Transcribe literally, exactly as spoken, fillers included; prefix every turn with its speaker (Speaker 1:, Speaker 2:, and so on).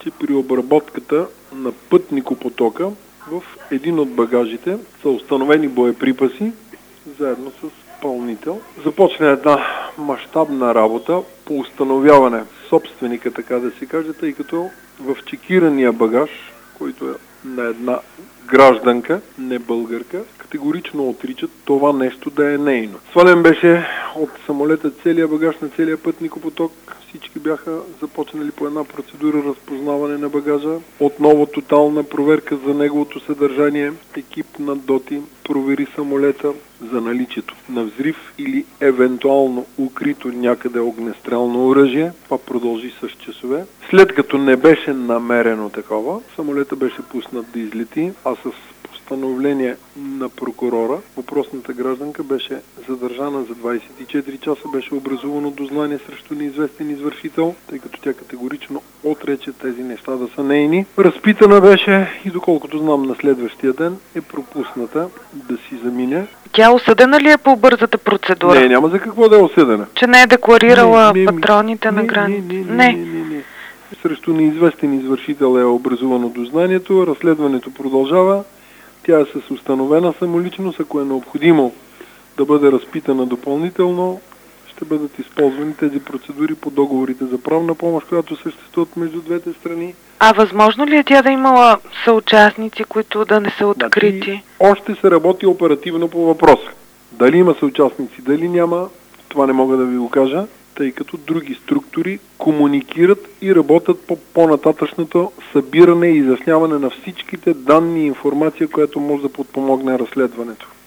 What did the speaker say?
Speaker 1: че при обработката на пътникопотока в един от багажите са установени боеприпаси, заедно с пълнител. Започна една мащабна работа по установяване собственика, така да се каже, тъй като в чекирания багаж, който е на една гражданка, не българка, категорично отричат това нещо да е нейно. Свален беше от самолета целия багаж на целия пътникопоток. Всички бяха започнали по една процедура разпознаване на багажа. Отново тотална проверка за неговото съдържание. Екип на ДОТИ провери самолета за наличието на взрив или евентуално укрито някъде огнестрелно оръжие. Това продължи с часове. След като не беше намерено такова, самолета беше пуснат да излети, а с постановление на прокурора въпросната гражданка беше задържана за двадесет и четири часа, беше образувано дознание срещу неизвестен извършител, тъй като тя категорично отрече тези неща да са нейни. Разпитана беше и доколкото знам на следващия ден е пропусната да си замине.
Speaker 2: Тя осъдена ли е по бързата процедура?
Speaker 1: Не, няма за какво да е осъдена.
Speaker 2: Че не е декларирала
Speaker 1: не, не,
Speaker 2: патроните
Speaker 1: не,
Speaker 2: на
Speaker 1: не,
Speaker 2: граница?
Speaker 1: Не, не, не, не, не. Срещу неизвестен извършител е образувано дознанието, разследването продължава. Тя е с установена самоличност, ако е необходимо да бъде разпитана допълнително, ще бъдат използвани тези процедури по договорите за правна помощ, която съществуват между двете страни.
Speaker 2: А възможно ли е тя да имала съучастници, които да не са открити?
Speaker 1: Значи, още се работи оперативно по въпроса. Дали има съучастници, дали няма, това не мога да ви го кажа, тъй като други структури комуникират и работят по по-нататъчното събиране и изясняване на всичките данни и информация, която може да подпомогне разследването.